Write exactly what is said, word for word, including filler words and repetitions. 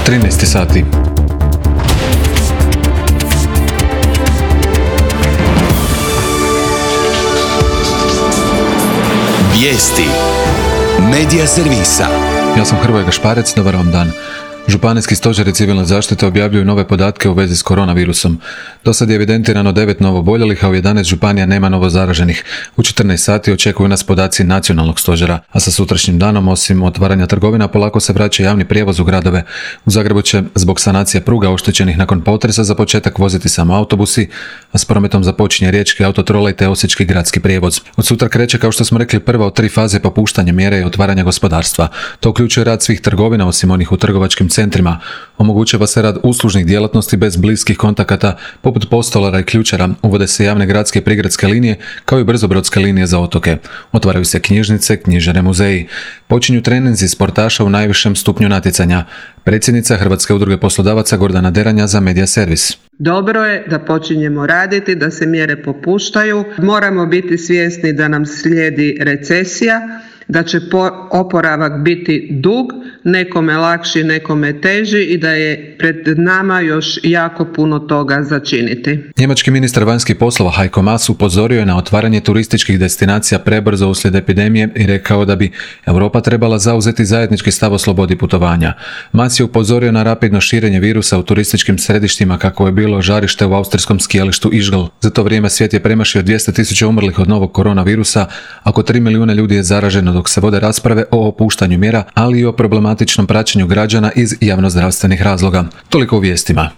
trinaest sati. Vijesti Medija servisa. Ja sam Hrvoje Gašparec, dobar vam dan. Županijski stožeri civilne zaštite objavljuju nove podatke u vezi s koronavirusom. Do sad je evidentirano devet novooboljelih, a u jedanaest županija nema novozaraženih. U četrnaest sati očekuju nas podaci nacionalnog stožera, a sa sutrašnjim danom, osim otvaranja trgovina, polako se vraća javni prijevoz u gradove. U Zagrebu će, zbog sanacije pruga oštećenih nakon potresa, za početak voziti samo autobusi, a s prometom započinje riječki autotrolej te osječki gradski prijevoz. Od sutra kreće, kao što smo rekli, prva od tri faze popuštanja mjere i otvaranja gospodarstva. To uključuje rad svih trgovina, osim onih u trgovačkim centrima. Omogućava se rad uslužnih djelatnosti bez bliskih kontakata, poput postolara i ključara. Uvode se javne gradske i prigradske linije, kao i brzobrodske linije za otoke. Otvaraju se knjižnice, knjižare, muzeji. Počinju treninzi sportaša u najvišem stupnju natjecanja. Predsjednica Hrvatske udruge poslodavaca Gordana Deranja za Medija servis. Dobro je da počinjemo raditi, da se mjere popuštaju. Moramo biti svjesni da nam slijedi recesija, da će oporavak biti dug, nekome lakši, nekome teži i da je pred nama još jako puno toga za činiti. Njemački ministar vanjskih poslova Heiko Maas upozorio je na otvaranje turističkih destinacija prebrzo uslijed epidemije i rekao da bi Europa trebala zauzeti zajednički stav o slobodi putovanja. Maas je upozorio na rapidno širenje virusa u turističkim središtima kako je bilo žarište u austrijskom skijalištu Ischgl. Za to vrijeme svijet je premašio dvjesto tisuća umrlih od novog koronavirusa, oko tri milijuna ljudi je zaraženo, dok se vode rasprave o opuštanju mjera, ali i o problematičnom praćenju građana iz javnozdravstvenih razloga. Toliko u vijestima.